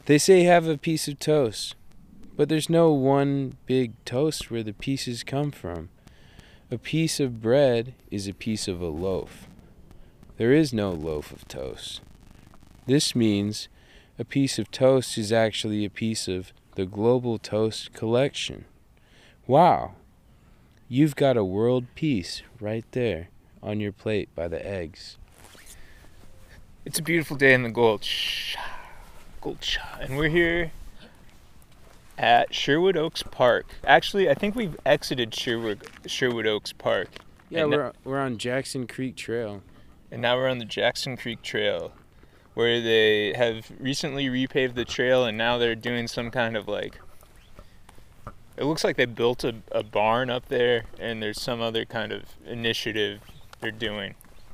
They say have a piece of toast, but there's no one big toast where the pieces come from. A piece of bread is a piece of a loaf. There is no loaf of toast. This means a piece of toast is actually a piece of the global toast collection. Wow, you've got a world peace right there on your plate by the eggs. It's a beautiful day in the Gulch. And we're here at Sherwood Oaks Park. Actually, I think we've exited Sherwood Oaks Park. Yeah, we're on Jackson Creek Trail. And now we're on the Jackson Creek Trail, where they have recently repaved the trail, and now they're doing some kind of like, it looks like they built a barn up there, and there's some other kind of initiative they're doing.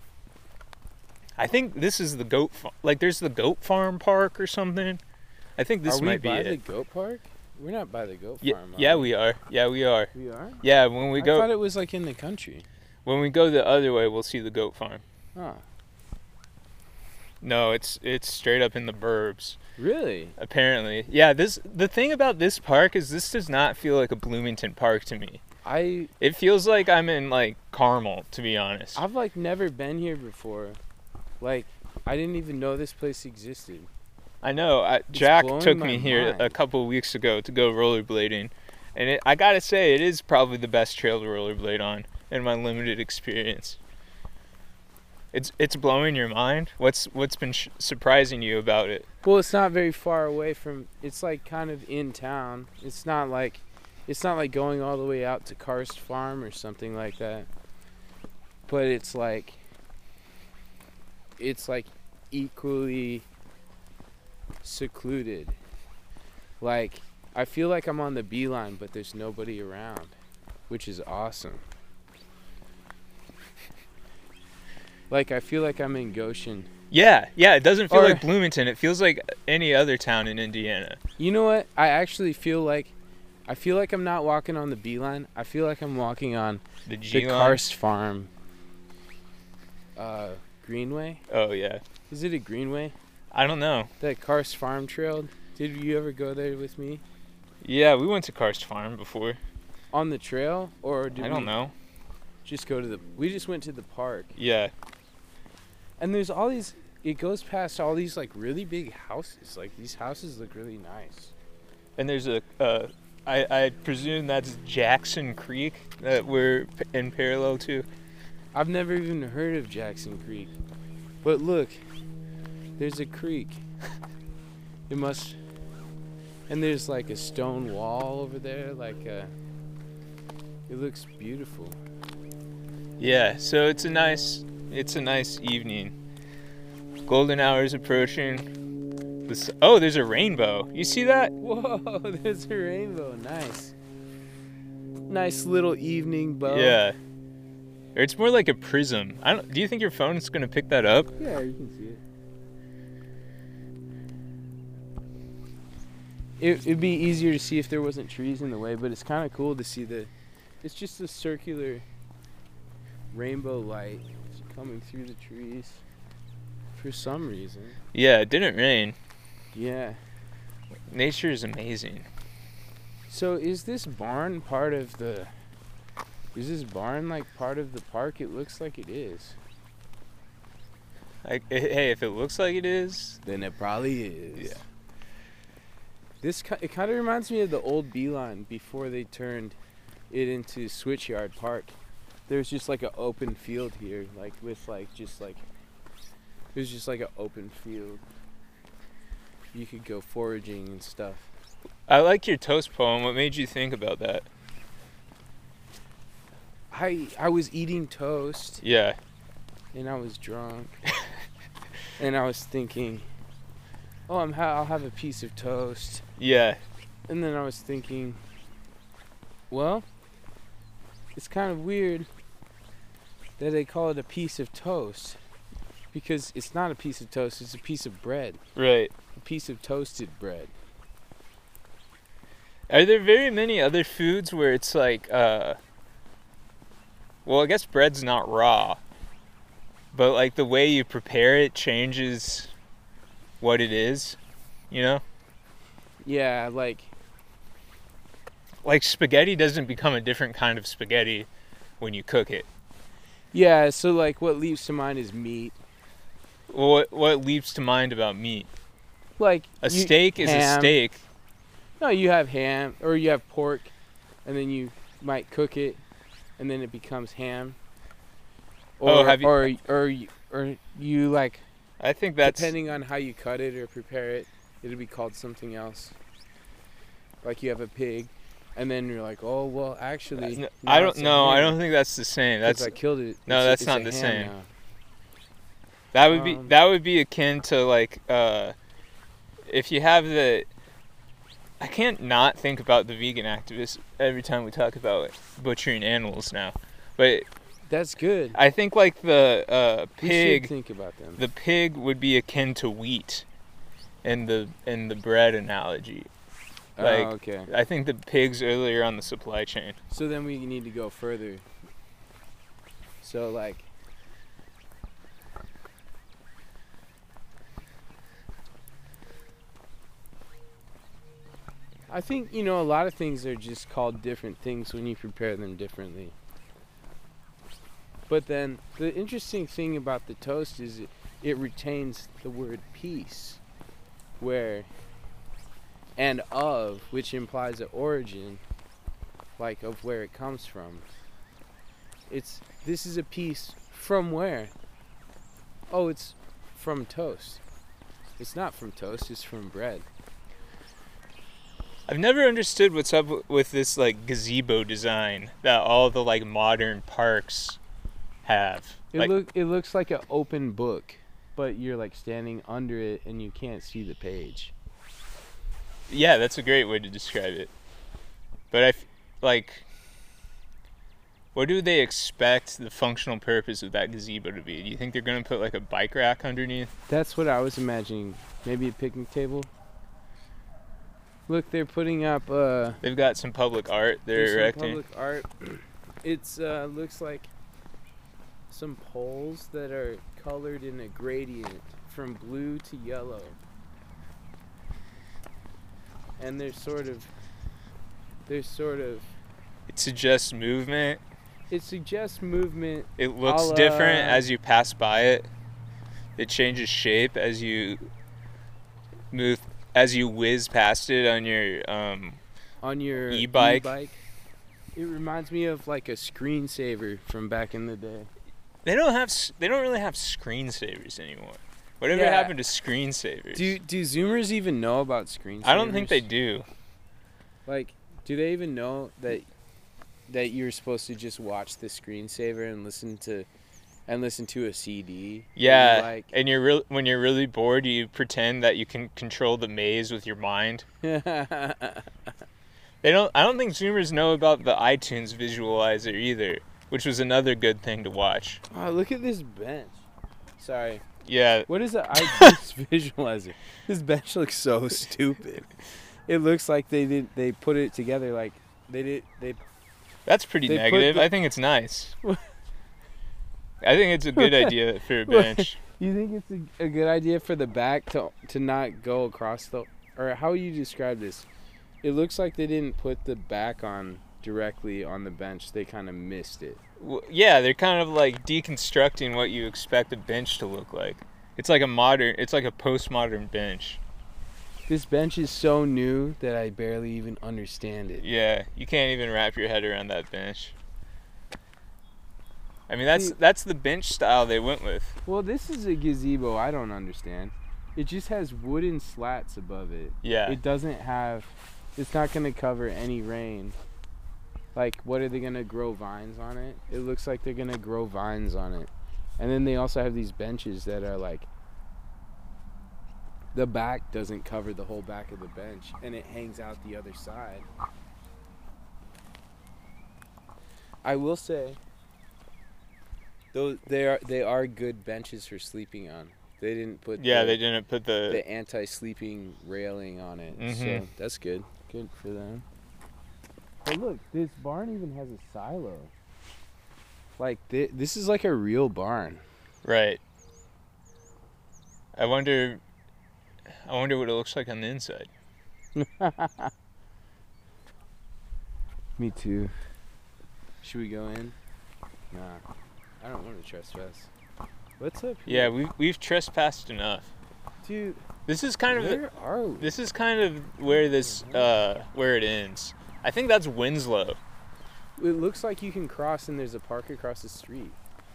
I think this is the goat like there's the goat farm park or something. I think this might be it. Are we by the goat park? We're not by the goat farm. Yeah, we are. Yeah, we are. We are? Yeah, when we go. I thought it was like in the country. When we go the other way, we'll see the goat farm. Oh. No, it's straight up in the burbs. Really? Apparently. Yeah, the thing about this park is this does not feel like a Bloomington park to me. It feels like I'm in like Carmel, to be honest. I've like never been here before. Like, I didn't even know this place existed. I know. Jack took me here a couple of weeks ago to go rollerblading, and I gotta say, it is probably the best trail to rollerblade on in my limited experience. It's blowing your mind. What's been surprising you about it? Well, it's not very far away from. It's like kind of in town. It's not like going all the way out to Karst Farm or something like that. But it's like equally secluded. Like, I feel like I'm on the beeline, but there's nobody around, which is awesome. Like, I feel like I'm in Goshen. Yeah, it doesn't feel like Bloomington. It feels like any other town in Indiana. You know what? I actually feel like I'm not walking on the beeline. I feel like I'm walking on the Karst Farm Greenway. Oh, yeah. Is it a greenway? I don't know. That Karst Farm Trail. Did you ever go there with me? Yeah, we went to Karst Farm before. On the trail? Or did I don't know. Just go to we just went to the park. Yeah. And there's all these, it goes past all these like really big houses. Like, these houses look really nice. And there's I presume that's Jackson Creek that we're in parallel to. I've never even heard of Jackson Creek. But look, there's a creek. It must, and there's like a stone wall over there, it looks beautiful. Yeah, so it's a nice evening. Golden hour is approaching. There's a rainbow. You see that? Whoa, there's a rainbow. Nice. Nice little evening bow. Yeah. Or it's more like a prism. Do you think your phone is gonna pick that up? Yeah, you can see it. It'd be easier to see if there wasn't trees in the way, but it's kind of cool to see it's just a circular rainbow light coming through the trees for some reason. Yeah, it didn't rain. Yeah. Nature is amazing. So is this barn like part of the park? It looks like it is. Hey, if it looks like it is, then it probably is. Yeah. It kind of reminds me of the old Beeline before they turned it into Switchyard Park. There's just like an open field here, like with there's just like an open field. You could go foraging and stuff. I like your toast poem. What made you think about that? I was eating toast. Yeah. And I was drunk. And I was thinking, I'll have a piece of toast. Yeah. And then I was thinking, well, it's kind of weird that they call it a piece of toast, because it's not a piece of toast, it's a piece of bread. Right. A piece of toasted bread. Are there very many other foods where it's like, well, I guess bread's not raw, but like the way you prepare it changes what it is, you know? Yeah, like spaghetti doesn't become a different kind of spaghetti when you cook it. yeah. So like, what leaps to mind is meat. What leaps to mind about meat? Like Steak is a ham. steak. No, you have ham or you have pork, and then you might cook it, and then it becomes ham. Or or you like. I think that's depending on how you cut it or prepare it, it'll be called something else. Like you have a pig, and then you're like, oh well, actually, I don't know. I don't think that's the same. That's I killed it. No, that's not the same. Now. That would be akin to like if you have the. I can't not think about the vegan activists every time we talk about butchering animals now, but. That's good. I think like the pig. You should think about them. The pig would be akin to wheat, in the bread analogy. Like, okay. I think the pig's earlier on the supply chain. So then we need to go further. So like. I think a lot of things are just called different things when you prepare them differently. But then the interesting thing about the toast is it retains the word peace, which implies an origin, like of where it comes from. This is a piece from where? Oh, it's from toast. It's not from toast, it's from bread. I've never understood what's up with this like gazebo design that all the like modern parks have. It looks like an open book, but you're like standing under it and you can't see the page. Yeah, that's a great way to describe it. But what do they expect the functional purpose of that gazebo to be? Do you think they're going to put like a bike rack underneath? That's what I was imagining. Maybe a picnic table. Look, they're putting up they've got some public art they're erecting. Public art. It's looks like some poles that are colored in a gradient from blue to yellow. And they're sort of it suggests movement. It suggests movement. It looks different as you pass by it. It changes shape as you move, as you whiz past it on your e-bike. It reminds me of like a screensaver from back in the day. They don't really have screensavers anymore. Whatever happened to screensavers? Do Zoomers even know about screensavers? I don't think they do. Like, do they even know that you're supposed to just watch the screensaver and listen to a CD? Yeah, and when you're really bored, you pretend that you can control the maze with your mind. I don't think Zoomers know about the iTunes visualizer either, which was another good thing to watch. Oh, look at this bench. Sorry. Yeah. What is an iTunes visualizer? This bench looks so stupid. It looks like they put it together like they. That's pretty negative. I think it's nice. I think it's a good idea for a bench. You think it's a good idea for the back to not go across or how you describe this? It looks like they didn't put the back on directly on the bench. They kind of missed it. Well, yeah, they're kind of like deconstructing what you expect a bench to look like. It's like a postmodern bench. This bench is so new that I barely even understand it. Yeah, you can't even wrap your head around that bench. I mean, that's the bench style they went with. Well, this is a gazebo I don't understand. It just has wooden slats above it. Yeah. It's not going to cover any rain. Like, what are they going to grow vines on it? It looks like they're going to grow vines on it. And then they also have these benches that are like, the back doesn't cover the whole back of the bench, and it hangs out the other side. I will say, though, they are good benches for sleeping on. They didn't put the anti-sleeping railing on it, so that's good. Good for them. But look, this barn even has a silo. Like this is like a real barn. Right. I wonder what it looks like on the inside. Me too. Should we go in? Nah. I don't want to trespass. What's up Yeah, here? we've trespassed enough. Dude, This is kind of where are we? this is kind of where this where it ends. I think that's Winslow. It looks like you can cross and there's a park across the street.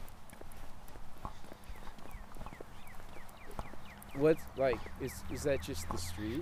What's like is that just the street?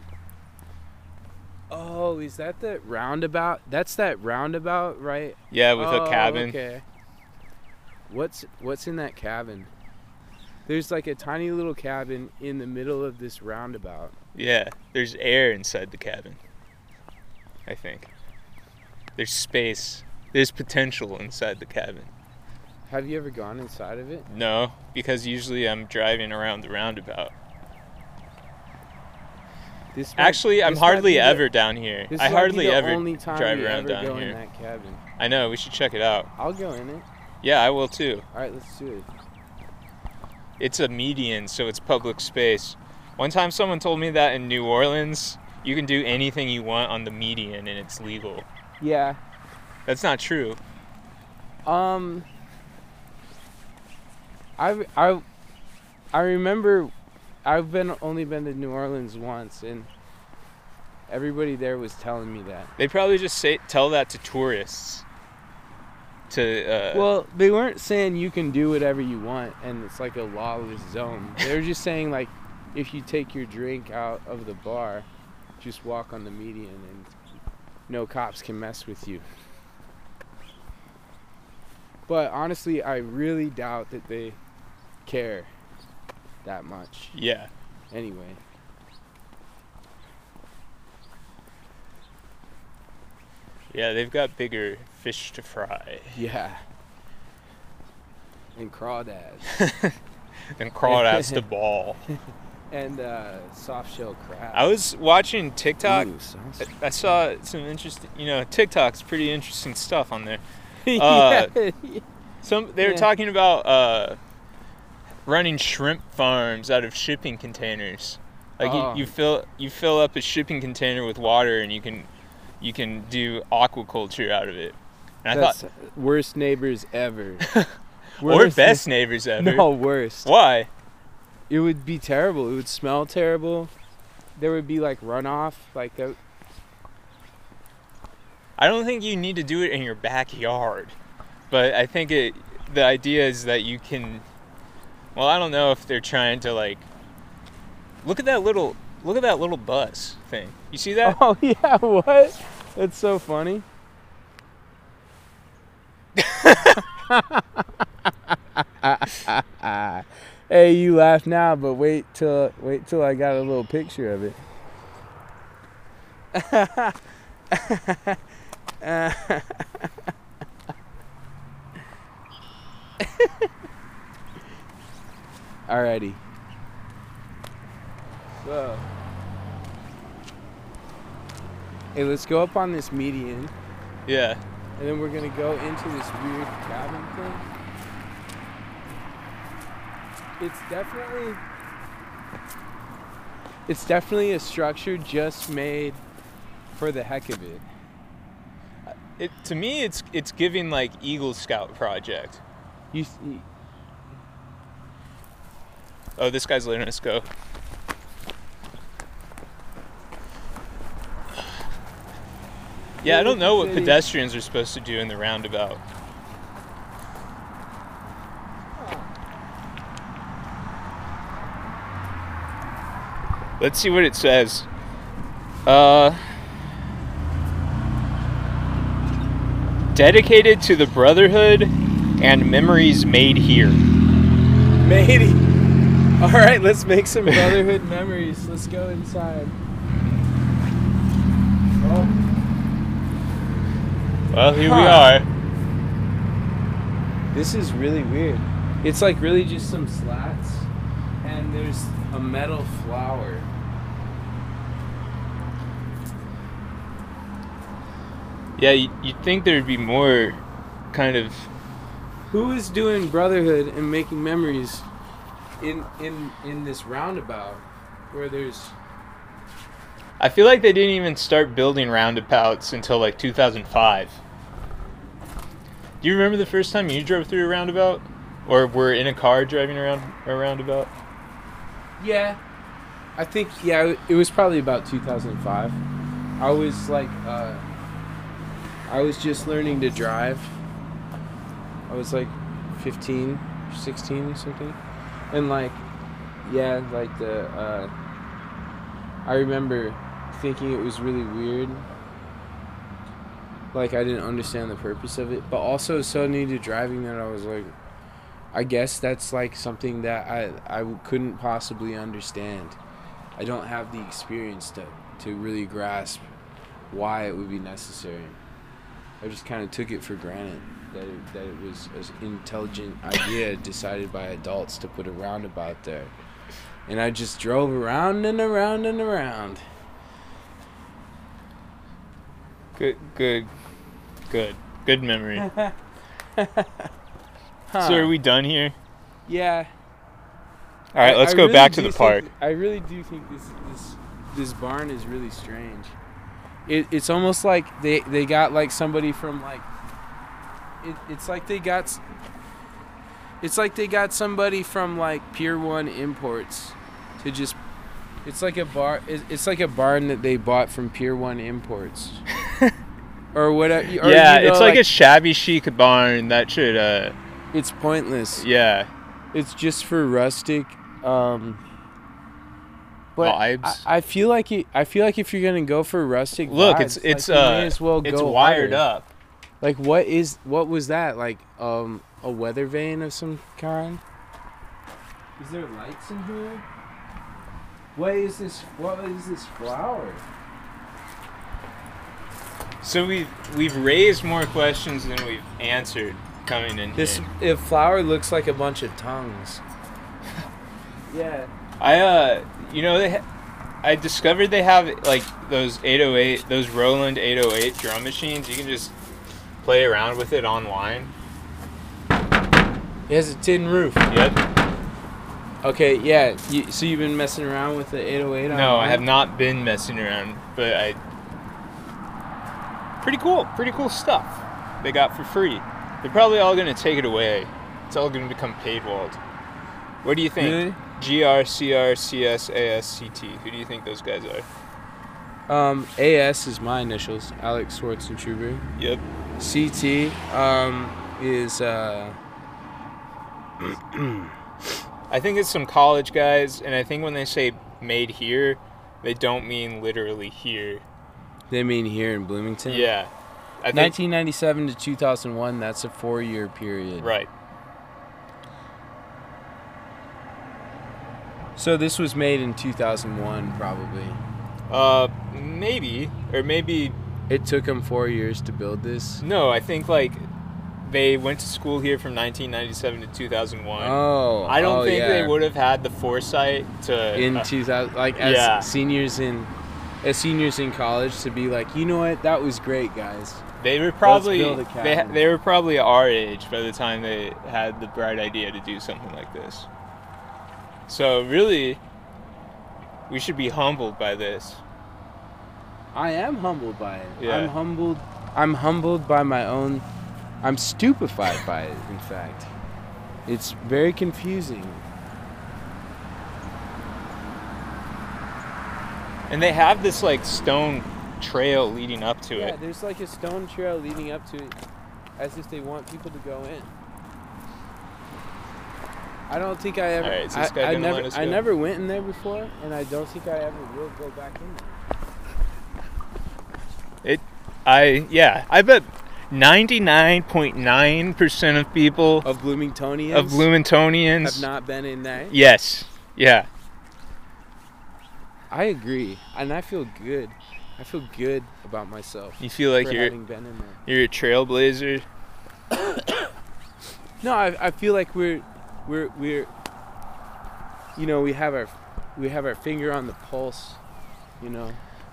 Oh, is that the roundabout? That's that roundabout, right? Yeah, with a cabin. Okay. What's in that cabin? There's like a tiny little cabin in the middle of this roundabout. Yeah, there's air inside the cabin. I think. There's space. There's potential inside the cabin. Have you ever gone inside of it? No, because usually I'm driving around the roundabout. Actually, I'm hardly ever down here. I hardly ever drive around down go here. in that cabin. I know, we should check it out. I'll go in it. Yeah, I will too. All right, let's do it. It's a median, so it's public space. One time someone told me that in New Orleans, you can do anything you want on the median and it's legal. Yeah. That's not true. I remember I've only been to New Orleans once, and everybody there was telling me that. They probably just tell that to tourists. Well, they weren't saying you can do whatever you want and it's like a lawless zone. They were just saying, like, if you take your drink out of the bar, just walk on the median and no cops can mess with you. But honestly, I really doubt that they care that much. Yeah. Anyway. Yeah, they've got bigger fish to fry. Yeah. And crawdads. And crawdads to ball. And soft shell crab. I was watching TikTok. Ooh, I saw some interesting, TikTok's pretty interesting stuff on there. Yeah. They were talking about running shrimp farms out of shipping containers. Like you fill up a shipping container with water and you can do aquaculture out of it. And That's I thought worst neighbors ever. Or best neighbors ever. No, worst. Why? It would be terrible. It would smell terrible. There would be like runoff, like that. I don't think you need to do it in your backyard, but I think the idea is that you can. Well, I don't know if they're trying to like. Look at that little bus thing. You see that? Oh yeah, what? That's so funny. Hey, you laugh now, but wait till I got a little picture of it. Alrighty. So, hey, let's go up on this median. Yeah. And then we're gonna go into this weird cabin thing. It's definitely a structure just made for the heck of it. To me, it's giving like Eagle Scout project. Oh, this guy's letting us go. Yeah, I don't know what pedestrians are supposed to do in the roundabout. Let's see what it says. Dedicated to the brotherhood and memories made here. Matey. All right, let's make some brotherhood memories. Let's go inside. Well, here we are. This is really weird. It's like really just some slats, and there's a metal flower. Yeah, you'd think there'd be more kind of... Who is doing brotherhood and making memories in this roundabout where there's... I feel like they didn't even start building roundabouts until like 2005. Do you remember the first time you drove through a roundabout? Or were in a car driving around a roundabout? Yeah. I think, yeah, it was probably about 2005. I was like, I was just learning to drive. I was like 15, 16 or something. And like, yeah, like I remember thinking it was really weird. Like I didn't understand the purpose of it, but also so new to driving that I was like, I guess that's like something that I couldn't possibly understand. I don't have the experience to really grasp why it would be necessary. I just kind of took it for granted that it was an intelligent idea decided by adults to put a roundabout there. And I just drove around and around and around. Good memory. So are we done here? Yeah. All right, let's go back to the park. I really do think this barn is really strange. It's almost like they got like somebody from like it's like they got somebody from like Pier 1 Imports to just it's like a barn that they bought from Pier 1 Imports. Or whatever. Or, yeah, it's like a shabby chic barn that should it's pointless. Yeah. It's just for rustic vibes. I feel like if you're gonna go for rustic look, vibes, it's like, you may as well it's go wired harder. up. Like what was that? Like a weather vane of some kind? Is there lights in here? What is this flower? So we've raised more questions than we've answered coming in This here. flower looks like a bunch of tongues. Yeah. I discovered they have like those 808, those Roland 808 drum machines. You can just play around with it online. It has a tin roof. Yep. Okay, yeah. So you've been messing around with the 808 online? No, I have not been messing around, but pretty cool stuff they got for free. They're probably all going to take it away. It's all going to become paywalled. What do you think? Really? GRCRCSASCT. Who do you think those guys are? AS is my initials, Alex Schwarzenegger. Yep. CT is I think it's some college guys, and I think when they say made here, they don't mean literally here. They mean here in Bloomington? Yeah. I think, 1997 to 2001, that's a 4-year period. Right. So this was made in 2001, probably. Maybe. Or maybe... It took them 4 years to build this? No, I think, like, they went to school here from 1997 to 2001. Oh, I don't think yeah. they would have had the foresight to... In 2000, like, as seniors in college, to be like, you know what, that was great, guys. They were probably Let's build a cabin. they were probably our age by the time they had the bright idea to do something like this. So really, we should be humbled by this. I am humbled by it. Yeah. I'm humbled by my own. I'm stupefied by it. In fact, it's very confusing. And they have this like stone trail leading up to Yeah, it. there's like a stone trail leading up to it, as if they want people to go in. I don't think I ever. All right, is this guy gonna let us go? I never went in there before, and I don't think I ever will go back in there. I bet 99.9% of people Of Bloomingtonians have not been in there. Yes. Yeah. I agree, and I feel good. I feel good about myself. You feel like for you're having been in there. a trailblazer. No, I feel like we're you know, we have our finger on the pulse, you know.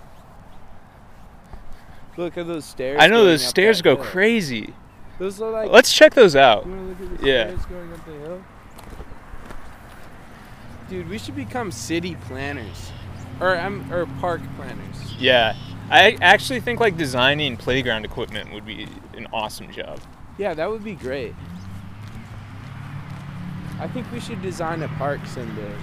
Look at those stairs. I know going those up stairs that go hill. crazy. Those are like. Let's check those out. You want to look at the Yeah. stairs going up the hill? Dude, we should become city planners. or park planners. Yeah. I actually think like designing playground equipment would be an awesome job. Yeah, that would be great. I think we should design a park someday.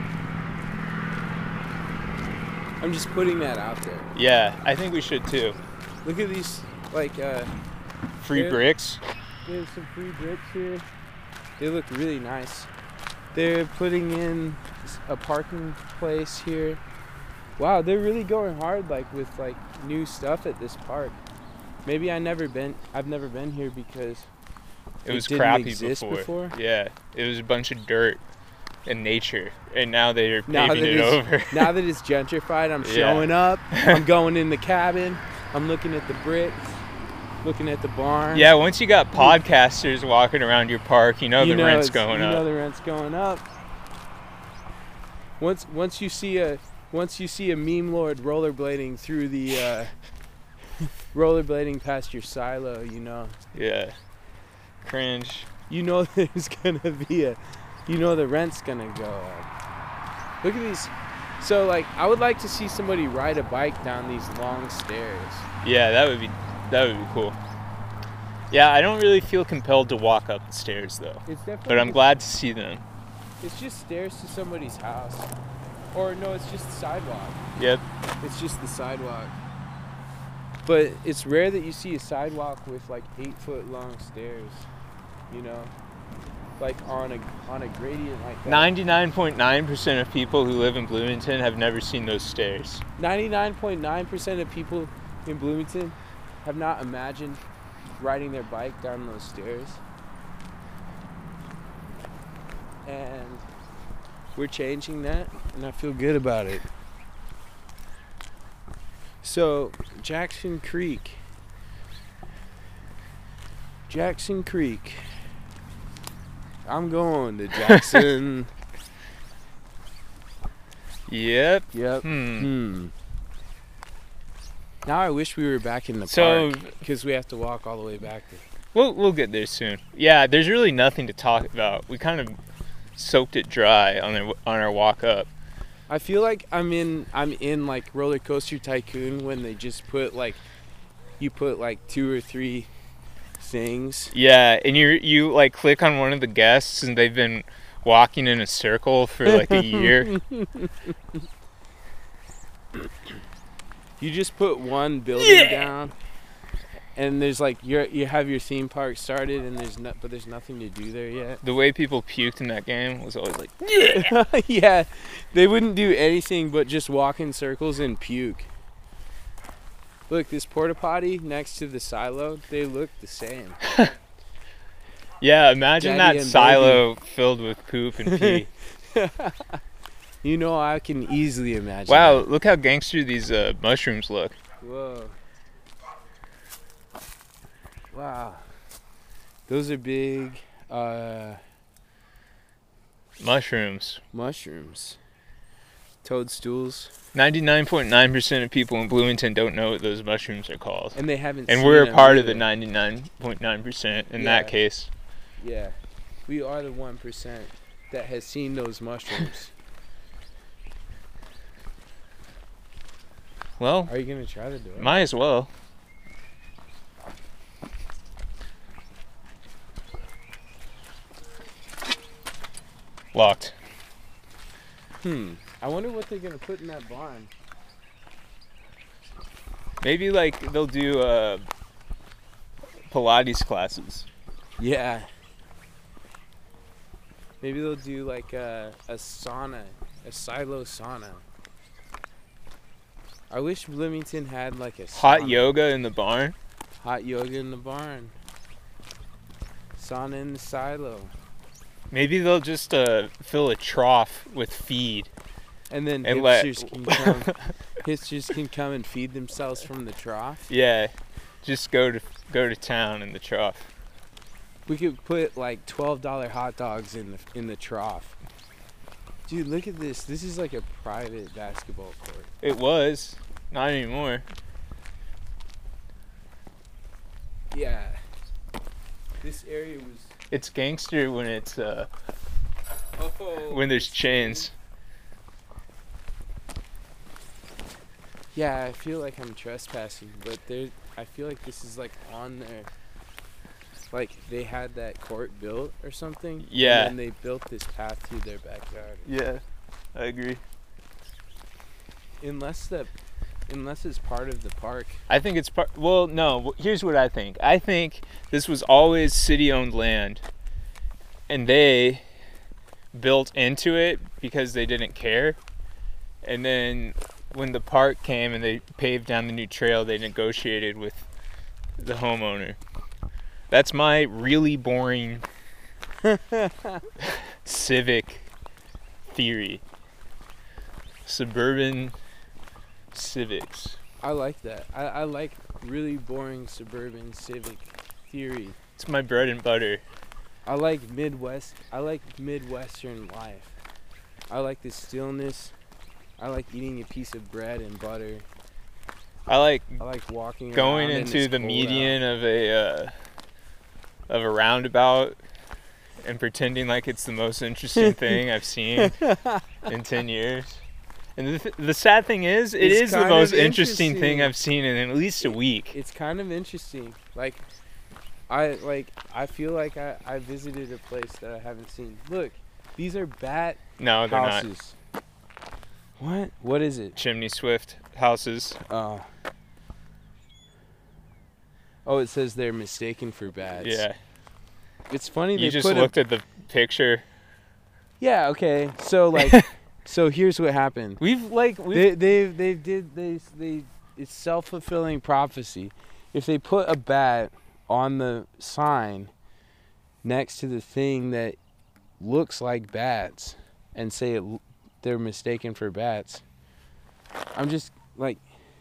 I'm just putting that out there. Yeah, I think we should too. Look at these, like, Free Yeah. bricks. there's some free bricks here. They look really nice. They're putting in a parking place here. Wow, they're really going hard, like, with, like, new stuff at this park. Maybe I've never been here because It was didn't crappy exist before. before? Yeah, it was a bunch of dirt and nature, and now they're Now paving that it it's- over. now that it's gentrified, I'm Yeah. showing up. I'm going in the cabin. I'm looking at the bricks, looking at the barn. Yeah, once you got podcasters walking around your park, you know the rent's going You know up. the rent's going up. Once you see a meme lord rollerblading through the rollerblading past your silo, Yeah, cringe. there's gonna be the rent's gonna go up. Look at these. So, like, I would like to see somebody ride a bike down these long stairs. Yeah, that would be cool. Yeah, I don't really feel compelled to walk up the stairs though, It's definitely. but I'm glad to see them. It's just stairs to somebody's house, or no, it's just the sidewalk. Yep. It's just the sidewalk. But it's rare that you see a sidewalk with like 8-foot long stairs, like on a gradient like that. 99.9% of people who live in Bloomington have never seen those stairs. 99.9% of people in Bloomington have not imagined riding their bike down those stairs. And we're changing that, and I feel good about it. So, Jackson Creek. I'm going to Jackson. Yep. Yep. Hmm. Now I wish we were back in the So- park because we have to walk all the way back there. We'll get there soon. Yeah, there's really nothing to talk about. We kind of soaked it dry on our walk up. I feel like I'm in like Roller Coaster Tycoon when they just put like 2 or 3 things. Yeah, and you like click on one of the guests and they've been walking in a circle for like a year. You just put one building down, and there's like you have your theme park started, and there's nothing to do there yet. The way people puked in that game was always like, Yeah, they wouldn't do anything but just walk in circles and puke. Look, this porta potty next to the silo, they look the same. yeah, imagine Daddy that and silo filled with poop and pee. I can easily imagine. Wow, that. look how gangster these mushrooms look. Whoa. Wow. Those are big Mushrooms. mushrooms. Toadstools. 99.9% of people in Bloomington don't know what those mushrooms are called. And they haven't And seen we're a them part of the either. 99.9% in Yeah. that case. Yeah. We are the 1% that has seen those mushrooms. Well, Are you going to try the door? might as well. Locked. I wonder what they're going to put in that barn. Maybe like they'll do Pilates classes. Yeah. Maybe they'll do like a sauna, a silo sauna. I wish Bloomington had like a Hot sauna. yoga in the barn. Hot yoga in the barn. Sauna in the silo. Maybe they'll just fill a trough with feed. And then And let- hipsters can come and feed themselves from the trough. Yeah, just go to town in the trough. We could put like $12 hot dogs in the trough. Dude, look at this. This is like a private basketball court. It was, not anymore. Yeah. This area was It's gangster when it's when there's chains. Yeah, I feel like I'm trespassing, but I feel like this is like on their, like they had that court built or something. Yeah. And then they built this path through their backyard. Yeah, I agree. Unless it's part of the park. I think it's part. Well, no. Here's what I think. I think this was always city-owned land, and they built into it because they didn't care. And then when the park came and they paved down the new trail, they negotiated with the homeowner. That's my really boring civic theory. Suburban civics. I like that. I like really boring suburban civic theory. It's my bread and butter. I like Midwestern life. I like the stillness. I like eating a piece of bread and butter. I like walking going around into the median of a roundabout and pretending like it's the most interesting thing I've seen in 10 years. And the sad thing is, it is the most interesting thing I've seen in at least a week. It's kind of interesting. I feel like I visited a place that I haven't seen. Look, these are bat No, they're houses. What? What is it? Chimney Swift houses. Oh. Oh, it says they're mistaken for bats. Yeah. It's funny You they just put looked at the picture. Yeah, okay. So like so here's what happened. It's self-fulfilling prophecy. If they put a bat on the sign next to the thing that looks like bats and say they're mistaken for bats, I'm just like,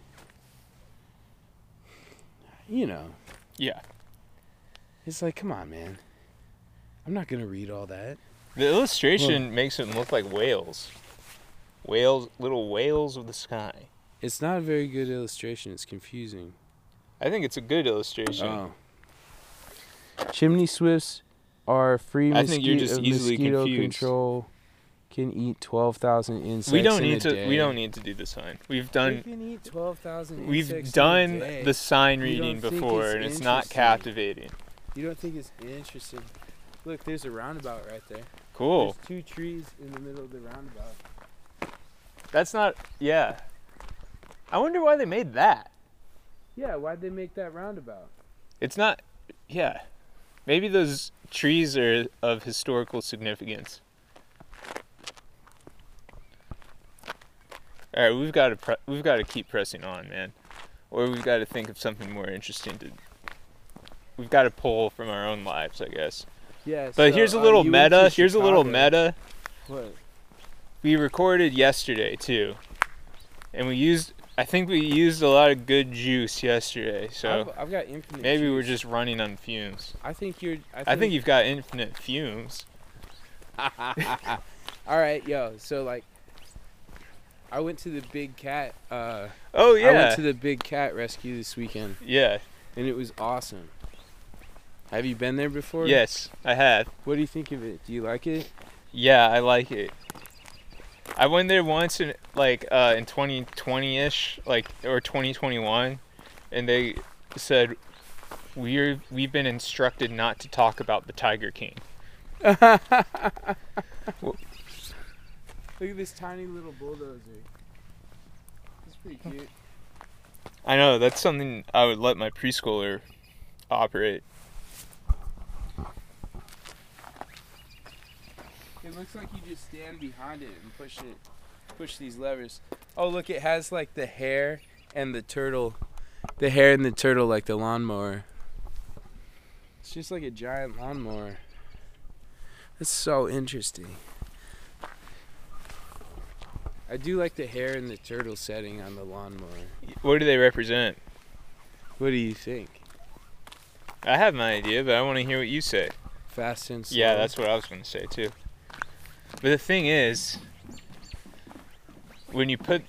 you know. Yeah. It's like, come on, man. I'm not going to read all that. The illustration makes them look like whales. Little whales of the sky. It's not a very good illustration. It's confusing. I think it's a good illustration. Oh. Chimney swifts are free mosquito control. Can eat 12,000 insects We don't in need a to. day. We don't need to do the sign. You can eat 12,000 insects We've done in a day. the sign You reading don't think before, it's and it's not interesting. captivating. You don't think it's interesting? Look, there's a roundabout right there. Cool. There's 2 trees in the middle of the roundabout. That's not. Yeah. I wonder why they made that. Yeah, why'd they make that roundabout? It's not. Yeah. Maybe those trees are of historical significance. All right, we've got to keep pressing on, man, or we've got to think of something more interesting to. We've got to pull from our own lives, I guess. Yeah. But here's a little meta. Here's a little meta. What? We recorded yesterday too, and I think we used a lot of good juice yesterday. So I've got infinite. maybe juice. we're just running on fumes. I think you're. I think you've got infinite fumes. All right, yo. So like, I went to the Big Cat. Oh yeah. I went to the Big Cat rescue this weekend, Yeah. and it was awesome. Have you been there before? Yes, I have. What do you think of it? Do you like it? Yeah, I like it. I went there once in 2020-ish, or 2021, and they said we've been instructed not to talk about the Tiger King. Look at this tiny little bulldozer. It's pretty cute. I know, that's something I would let my preschooler operate. It looks like you just stand behind it and push these levers. Oh, look, it has like the hair and the turtle. The hair and the turtle like the lawnmower. It's just like a giant lawnmower. That's so interesting. I do like the hair and the turtle setting on the lawnmower. What do they represent? What do you think? I have my idea, but I want to hear what you say. Fast and slow? Yeah, that's what I was going to say too. But the thing is, when you pit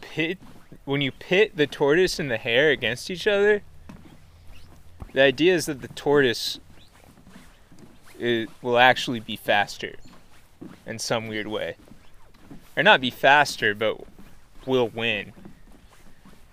the tortoise and the hare against each other, the idea is that the tortoise will actually be faster in some weird way. Or not be faster, but will win.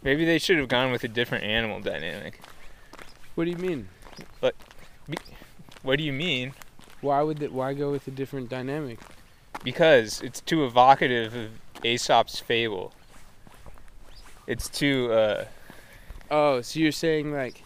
Maybe they should have gone with a different animal dynamic. What do you mean? What do you mean? Why go with a different dynamic? Because it's too evocative of Aesop's fable. It's too, Oh, so you're saying like...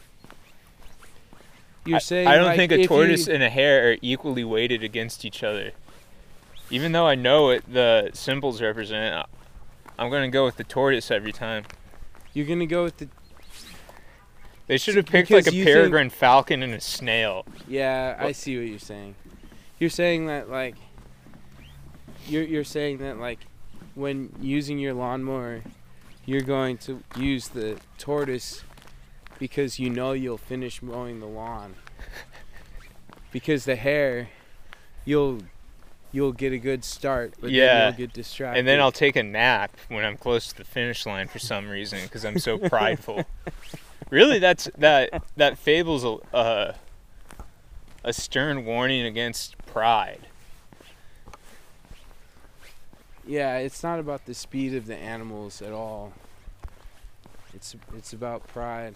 I don't think a tortoise and a hare are equally weighted against each other. Even though I know what the symbols represent, I'm going to go with the tortoise every time. You're going to go with the... They should have picked like a peregrine falcon and a snail. Yeah, I see what you're saying. You're saying that like... You're saying that like when using your lawnmower, you're going to use the tortoise because you know you'll finish mowing the lawn. Because the hare, you'll get a good start, but then you'll get distracted. And then I'll take a nap when I'm close to the finish line for some reason because I'm so prideful. Really, that fable's a stern warning against pride. Yeah, it's not about the speed of the animals at all. It's about pride.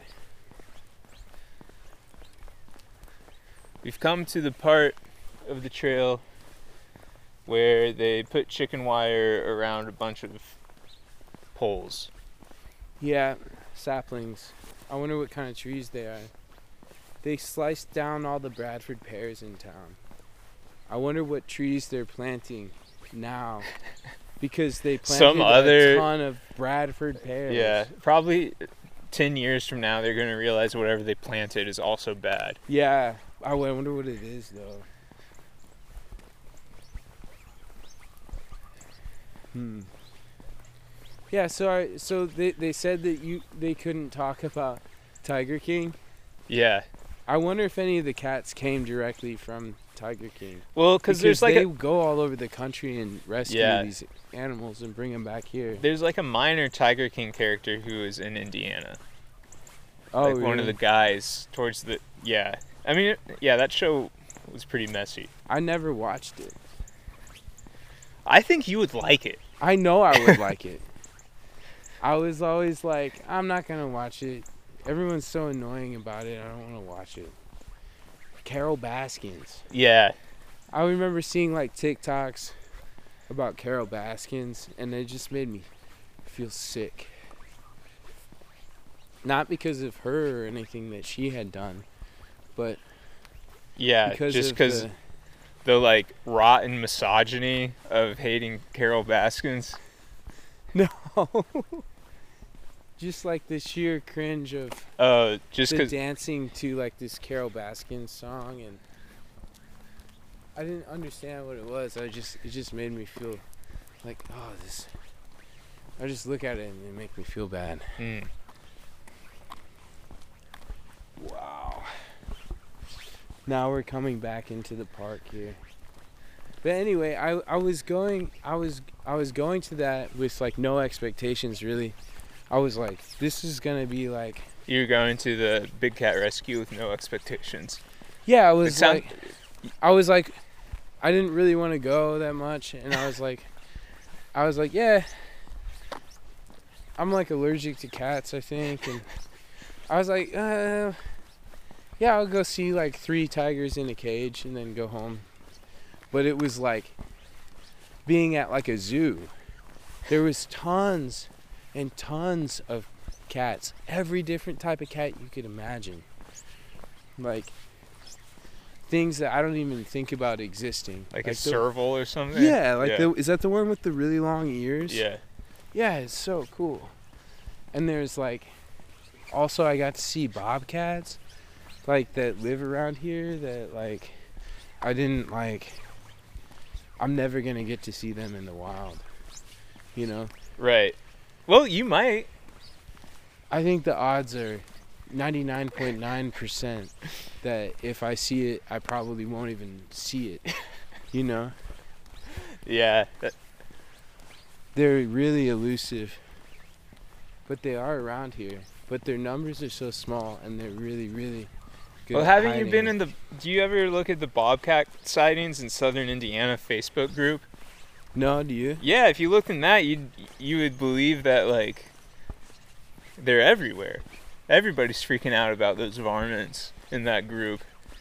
We've come to the part of the trail where they put chicken wire around a bunch of poles. Yeah, saplings. I wonder what kind of trees they are. They sliced down all the Bradford pears in town. I wonder what trees they're planting now. Because they planted a ton of Bradford pears. Yeah, probably 10 years from now they're going to realize whatever they planted is also bad. Yeah, I wonder what it is though. Yeah, so they said that they couldn't talk about Tiger King. Yeah. I wonder if any of the cats came directly from Tiger King. Well, because there's like they go all over the country and rescue these animals and bring them back here. There's like a minor Tiger King character who is in Indiana. Oh, like really? One of the guys towards the I mean, that show was pretty messy. I never watched it. I think you would like it. I know I would like it. I was always like, I'm not gonna watch it. Everyone's so annoying about it. I don't want to watch it. Carol Baskins. Yeah. I remember seeing like TikToks about Carol Baskins, and it just made me feel sick. Not because of her or anything that she had done, but just because the like rotten misogyny of hating Carol Baskins. No. Just like the sheer cringe of just the dancing to like this Carol Baskins song, and I didn't understand what it was. It just made me feel like, this. I just look at it and it makes me feel bad. Wow. Now we're coming back into the park here. But anyway, I was going to that with like no expectations really. I was like, this is gonna be like... You're going to the Big Cat Rescue with no expectations. Yeah, I was like, I didn't really want to go that much, and I was like, yeah, I'm like allergic to cats, I think, and I was like, yeah, I'll go see like 3 tigers in a cage and then go home. But it was like being at like a zoo. There was tons and tons of cats, every different type of cat you could imagine, like things that I don't even think about existing, like a serval or something. Yeah, like is that the one with the really long ears? Yeah, it's so cool. And there's like, also I got to see bobcats, like that live around here that like I'm never gonna get to see them in the wild, you know? Right. Well, you might. I think the odds are 99.9% that if I see it, I probably won't even see it, you know? Yeah. They're really elusive, but they are around here. But their numbers are so small, and they're really, really good. Well, haven't you been do you ever look at the bobcat sightings in Southern Indiana Facebook group? No, do you? Yeah, if you looked in that, you would believe that like They're everywhere. Everybody's freaking out about those varmints in that group.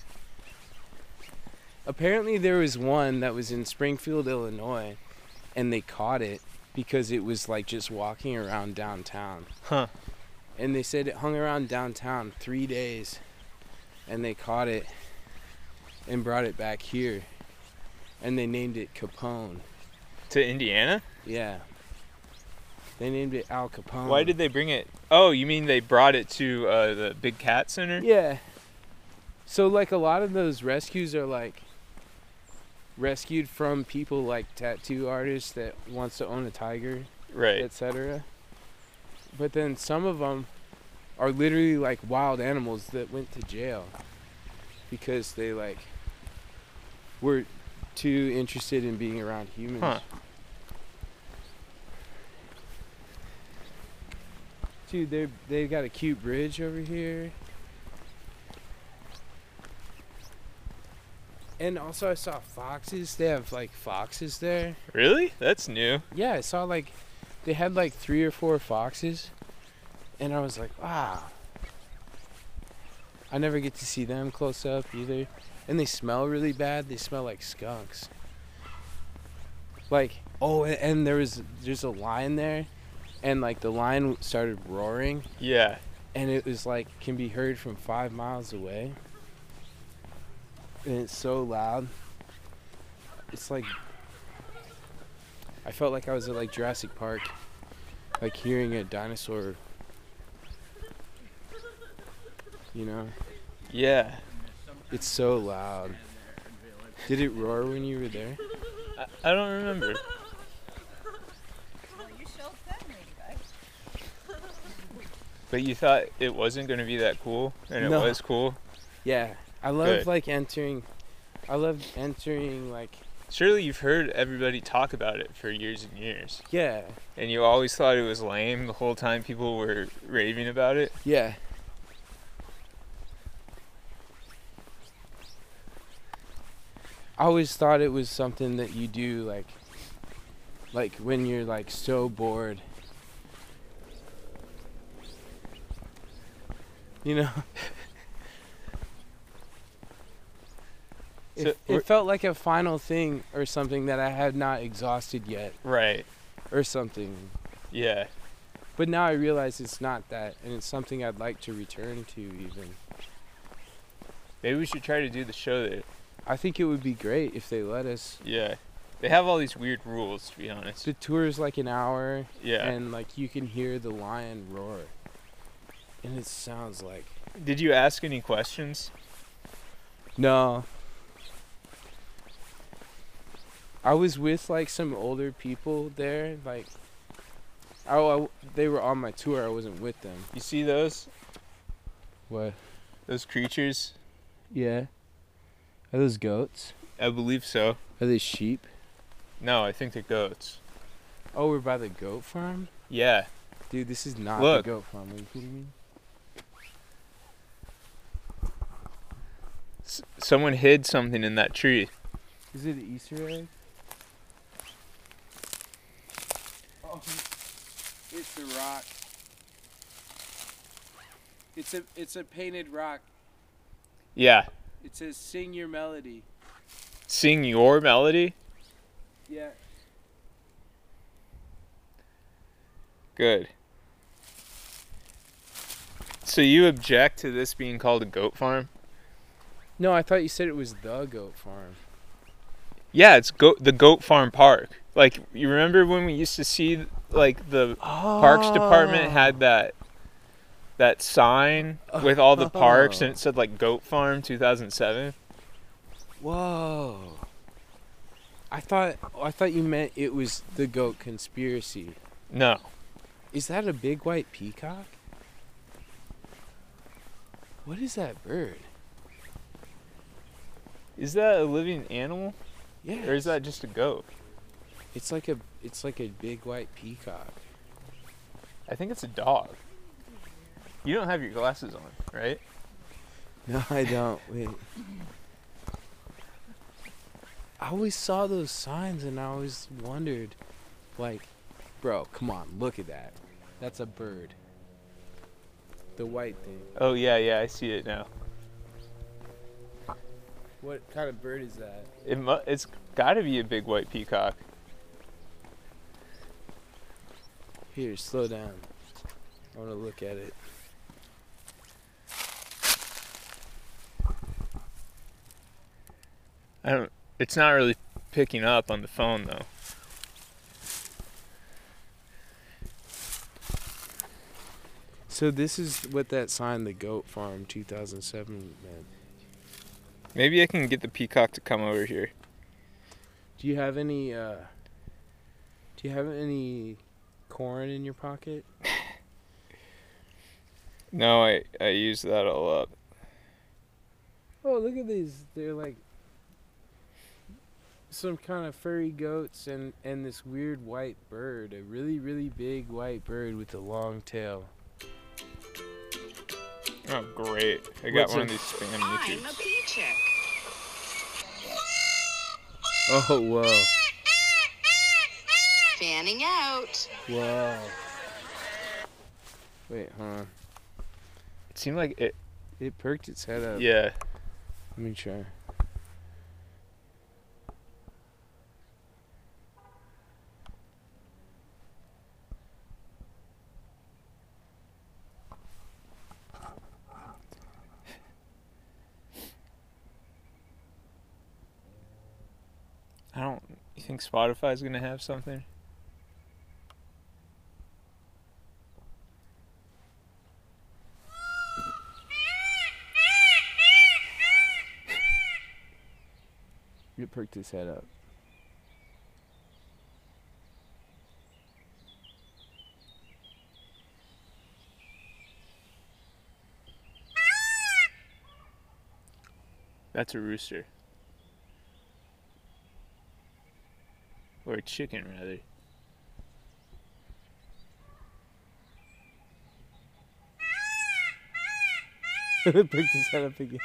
Apparently there was one that was in Springfield, Illinois, and they caught it because it was like just walking around downtown. Huh. And they said it hung around downtown 3 days, and they caught it and brought it back here, and they named it Capone. To Indiana? Yeah. They named it Al Capone. Why did they bring it? Oh, you mean they brought it to the Big Cat Center? Yeah. So like a lot of those rescues are like rescued from people like tattoo artists that wants to own a tiger, Right. etc. But then some of them are literally like wild animals that went to jail because they like were too interested in being around humans. Huh. Dude, they've got a cute bridge over here. And also I saw foxes. They have like foxes there. Really? That's new. Yeah, I saw like they had like 3 or 4 foxes. And I was like, wow. I never get to see them close up either. And they smell really bad. They smell like skunks. Like, oh, and there's a lion there. And like the lion started roaring. Yeah. And it was like can be heard from 5 miles away. And it's so loud. It's like I felt like I was at like Jurassic Park, like hearing a dinosaur. You know? Yeah. It's so loud. Did it roar when you were there? I don't remember. But you thought it wasn't going to be that cool, and it No. was cool? Yeah. I love Good. like entering like Surely you've heard everybody talk about it for years and years. yeah. And you always thought it was lame the whole time people were raving about it? Yeah. I always thought it was something that you do like when you're like so bored. You know? So It felt like a final thing or something that I had not exhausted yet Right. or something. Yeah. But now I realize it's not that, and it's something I'd like to return to even. Maybe we should try to do the show there. I think it would be great if they let us. Yeah. They have all these weird rules, to be honest. The tour is like an hour, Yeah. and like you can hear the lion roar. And it sounds like... Did you ask any questions? No. I was with like some older people there, like... they were on my tour, I wasn't with them. You see those? What? Those creatures? Yeah. Are those goats? I believe so. Are they sheep? No, I think they're goats. Oh, we're by the goat farm? Yeah. Dude, this is not Look. the goat farm. Are you kidding me? Someone hid something in that tree. Is it an Easter egg? Oh, it's a rock. It's a painted rock. Yeah. It says "Sing your melody." Sing your melody? Yeah. Good. So you object to this being called a goat farm? No, I thought you said it was the goat farm. Yeah, it's the Goat Farm Park. Like, you remember when we used to see, like, the Parks Department had that sign with all the parks, and it said, like, Goat Farm 2007? Whoa. I thought you meant it was the goat conspiracy. No. Is that a big white peacock? What is that bird? Is that a living animal? Yeah. Or is that just a goat? It's like a big white peacock. I think it's a dog. You don't have your glasses on, right? No, I don't. Wait. I always saw those signs and I always wondered, like, bro, come on, look at that. That's a bird. The white thing. Oh yeah, I see it now. What kind of bird is that? It's got to be a big white peacock. Here, slow down. I want to look at it. It's not really picking up on the phone though. So this is what that sign, the Goat Farm 2007, meant. Maybe I can get the peacock to come over here. Do you have any corn in your pocket? No, I used that all up. Oh, look at these. They're like some kind of furry goats and this weird white bird. A really, really big white bird with a long tail. Oh, great. I got What's one a- of these spam I'm a YouTubes. pea chick. Oh, whoa. Fanning out. Whoa. Wait, hold on. It seemed like it. It perked its head up. Yeah. Let me try. You think Spotify's gonna have something? It perked its head up. That's a rooster. Or a chicken, rather. It perked its head up again.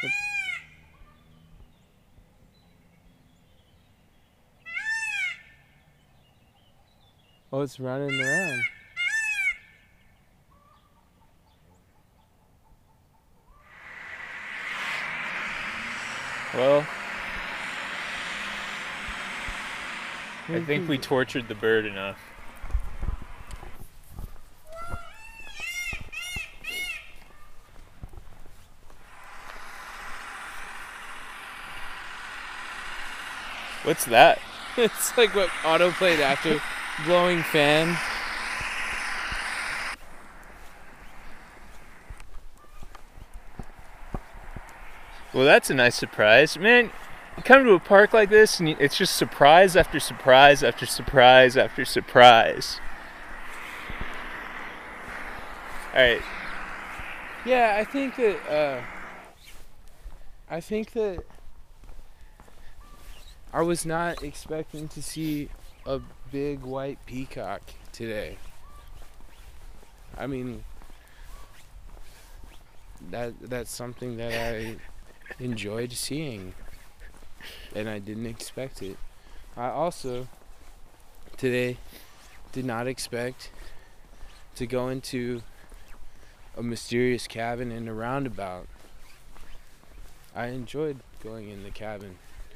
Oh, it's running around. Well, I think we tortured the bird enough. What's that? It's like what auto played after blowing fan. Well, that's a nice surprise. Man, you come to a park like this and it's just surprise after surprise after surprise after surprise. Alright, Yeah, I think that I was not expecting to see a big white peacock today. I mean, that's something that I enjoyed seeing, and I didn't expect it. I also today did not expect to go into a mysterious cabin in a roundabout. I enjoyed going in the cabin.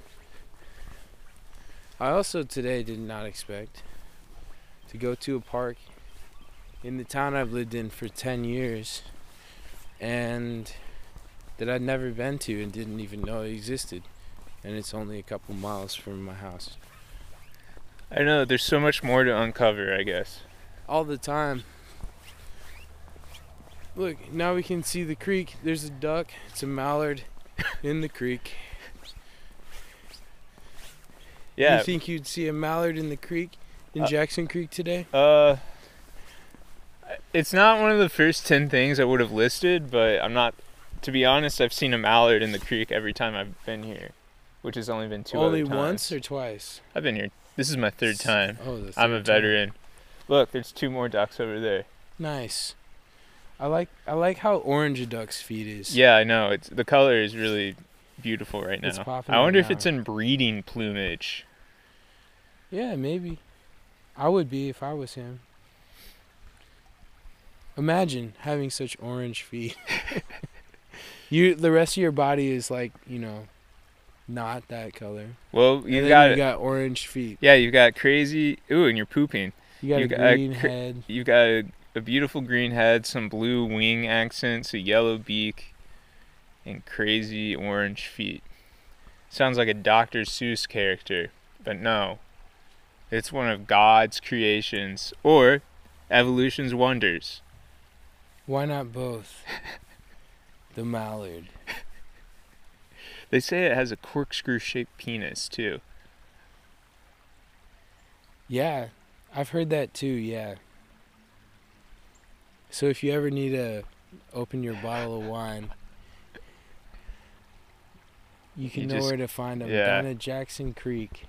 I also today did not expect to go to a park in the town I've lived in for 10 years and that I'd never been to and didn't even know it existed. And it's only a couple miles from my house. I know there's so much more to uncover, I guess. All the time. Look, now we can see the creek. There's a duck. It's a mallard in the creek. Yeah. You think you'd see a mallard in the creek in Jackson Creek today? It's not one of the first 10 things I would have listed, but I'm not, to be honest, I've seen a mallard in the creek every time I've been here, which has only been two Only other times. once or twice? I've been here. This is my third time. Oh, the I'm a third time. veteran. Look, there's 2 more ducks over there. Nice. I like how orange a duck's feet is. Yeah, I know. The color is really beautiful right It's now. popping I wonder right if it's now. in breeding plumage. Yeah, maybe. I would be if I was him. Imagine having such orange feet. The rest of your body is like, not that color. Well, And you then you got orange feet. yeah, you've got crazy. Ooh, and you're pooping. You got You a got green head. You've got a beautiful green head, some blue wing accents, a yellow beak, and crazy orange feet. Sounds like a Dr. Seuss character, but no. It's one of God's creations, or evolution's wonders. Why not both? The mallard. They say it has a corkscrew-shaped penis, too. Yeah, I've heard that too, yeah. So if you ever need to open your bottle of wine, you can know where to find them. yeah. Down at Jackson Creek.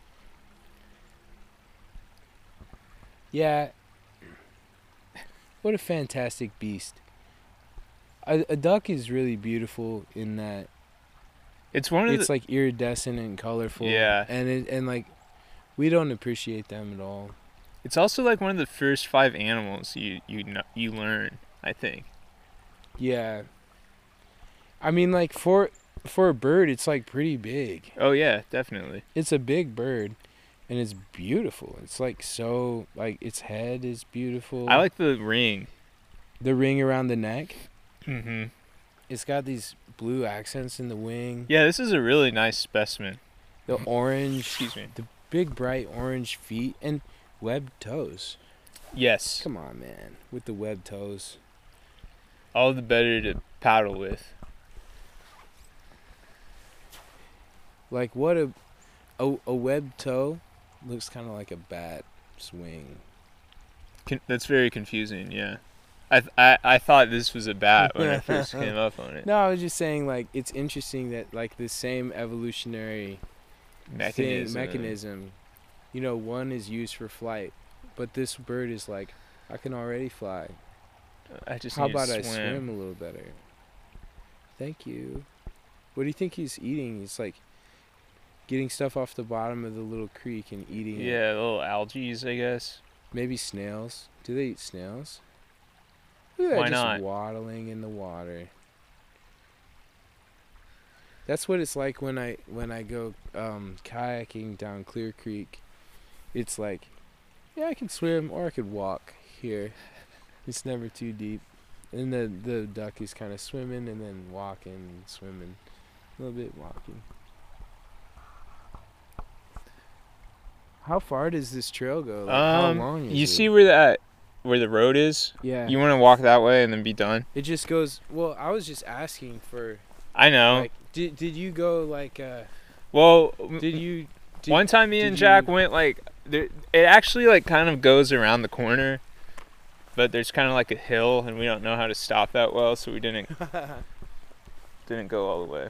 Yeah. What a fantastic beast. A duck is really beautiful in that It's one of it's like iridescent and colorful. Yeah. And like we don't appreciate them at all. It's also like one of the first 5 animals you learn, I think. Yeah. I mean, like for a bird, it's like pretty big. Oh yeah, definitely. It's a big bird, and it's beautiful. It's like so like its head is beautiful. I like the ring. The ring around the neck. Mhm. It's got these blue accents in the wing. Yeah, this is a really nice specimen. The orange, Excuse me. the big bright orange feet and webbed toes. Yes. Come on, man, with the webbed toes. All the better to paddle with. Like what a webbed toe looks kind of like a bat swing. That's very confusing, yeah. I thought this was a bat when I first came up on it. No, I was just saying like it's interesting that like the same evolutionary mechanism, one is used for flight, but this bird is like, I can already fly. I just How need to about I swim. swim a little better? Thank you. What do you think he's eating? He's like getting stuff off the bottom of the little creek and eating it. Yeah, little algae, I guess. Maybe snails. Do they eat snails? Look at that, Why just not? waddling in the water. That's what it's like when I go kayaking down Clear Creek. It's like, yeah, I can swim or I could walk here. It's never too deep. And the duck is kind of swimming and then walking and swimming. A little bit walking. How far does this trail go? Like, how long is it? You see where the road is? Yeah. You want to walk that way and then be done? It just goes. Well, I was just asking for. I know. Like, did you go like? Well, One time me and Jack went like it actually like kind of goes around the corner, but there's kind of like a hill and we don't know how to stop that well, so we didn't go all the way.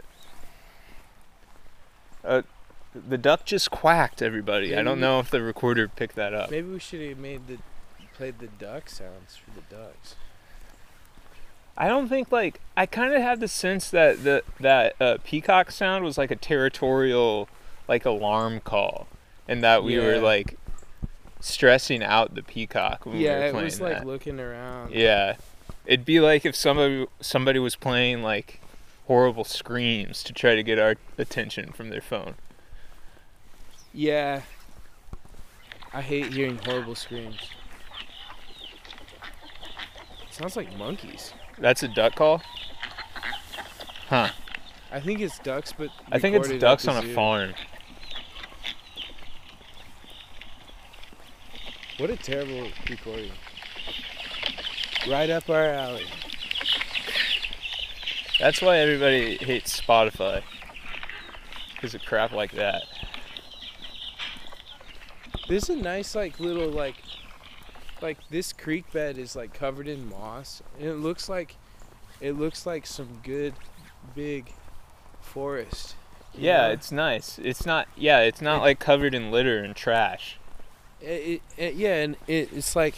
But the duck just quacked, everybody. Maybe I don't know if the recorder picked that up. Maybe we should have played the duck sounds for the ducks. I don't think like I kind of had the sense that that peacock sound was like a territorial like alarm call, and that we were like stressing out the peacock when we were playing that. Yeah, it was like looking around. Yeah, it'd be like if somebody was playing like horrible screams to try to get our attention from their phone. Yeah. I hate hearing horrible screams. Sounds like monkeys. That's a duck call? Huh. I think it's ducks, but I think it's recorded ducks at on the a zoo. farm. What a terrible recording. Right up our alley. That's why everybody hates Spotify. Because of crap like that. There's a nice like little like this creek bed is like covered in moss, and it looks like some good big forest. Yeah, it's nice. It's not like covered in litter and trash. It's like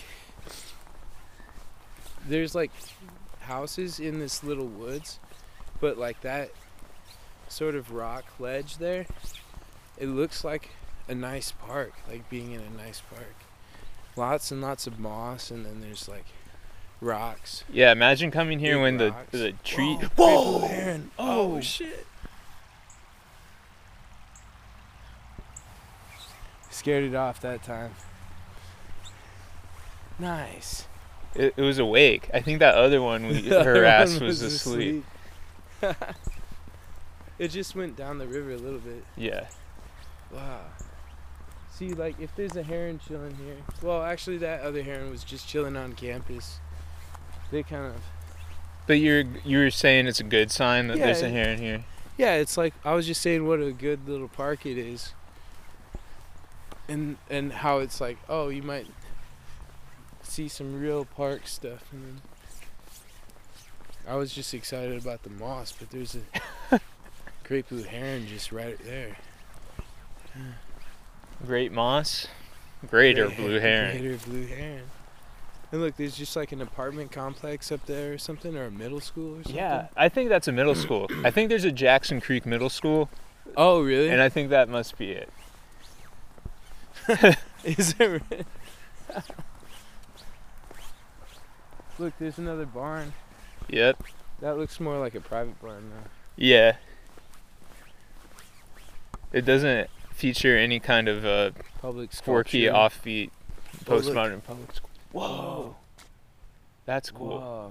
there's like houses in this little woods, but like that sort of rock ledge there, it looks like a nice park, like being in a nice park. Lots and lots of moss, and then there's like rocks. Yeah, imagine coming here Big when rocks. the tree. Whoa! Great blue heron. Oh shit! Scared it off that time. Nice. It was awake. I think that other one we The other harassed one was asleep. It just went down the river a little bit. Yeah. Wow. See, like, if there's a heron chilling here. Well, actually, that other heron was just chilling on campus. They kind of. But you were saying it's a good sign that there's a Yeah. heron here. Yeah, it's like, I was just saying what a good little park it is. And how it's like, oh, you might see some real park stuff. And then I was just excited about the moss, but there's a great blue heron just right there. Great moss, greater blue heron. Greater blue heron. And look, there's just like an apartment complex up there or something, or a middle school or something. Yeah, I think that's a middle school. I think there's a Jackson Creek Middle School, Oh, really? and I think that must be it. Is it really? Look, there's another barn. Yep. That looks more like a private barn now. Yeah. It doesn't feature any kind of Public quirky, sculpture. offbeat, Oh, look. postmodern public school. Whoa. That's cool. Whoa.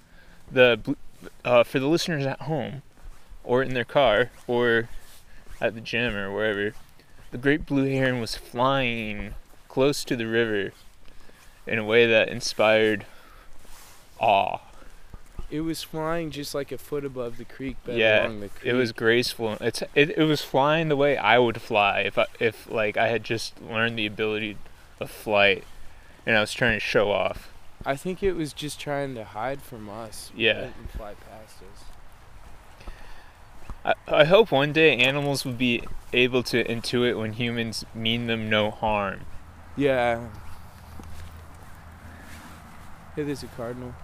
For the listeners at home, or in their car, or at the gym or wherever, the great blue heron was flying close to the river in a way that inspired awe. It was flying just like a foot above the creek bed Yeah, along the creek. it was graceful. It was flying the way I would fly if like I had just learned the ability of flight, and I was trying to show off. I think it was just trying to hide from us. Yeah. And fly past us. I hope one day animals will be able to intuit when humans mean them no harm. Yeah. Hey, there's a cardinal.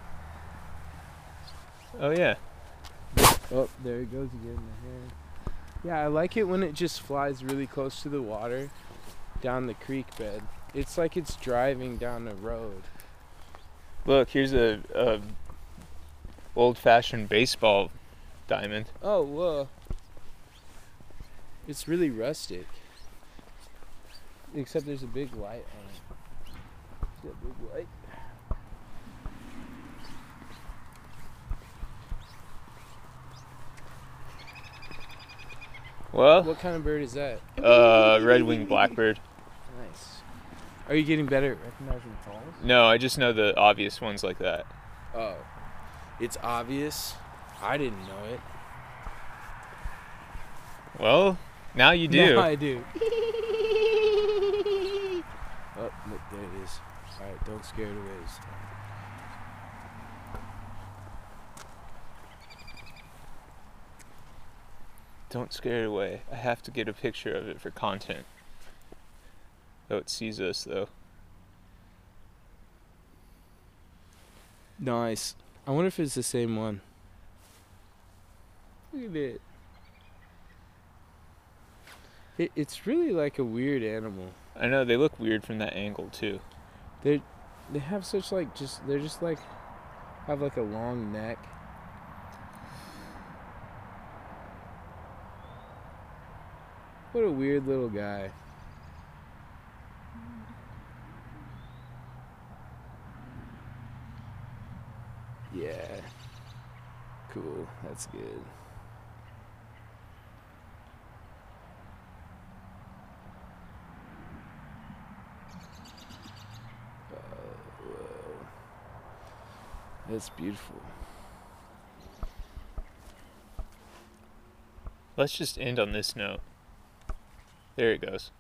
Oh yeah. Oh, there it goes again, the heron. Yeah, I like it when it just flies really close to the water down the creek bed. It's like it's driving down a road. Look, here's a old-fashioned baseball diamond. Oh, whoa. It's really rustic. Except there's a big light on it. See that big light? Well, What kind of bird is that? red-winged blackbird. Nice. Are you getting better at recognizing calls? No, I just know the obvious ones like that. Oh. It's obvious. I didn't know it. Well, now you do. Now I do. Oh, look, there it is. Alright, don't scare it away this time. Don't scare it away. I have to get a picture of it for content. Oh, it sees us though. Nice. I wonder if it's the same one. Look at it. It's really like a weird animal. I know they look weird from that angle too. They have such like they're just like have like a long neck. What a weird little guy. Yeah. Cool. That's good. Whoa. That's beautiful. Let's just end on this note. There it goes.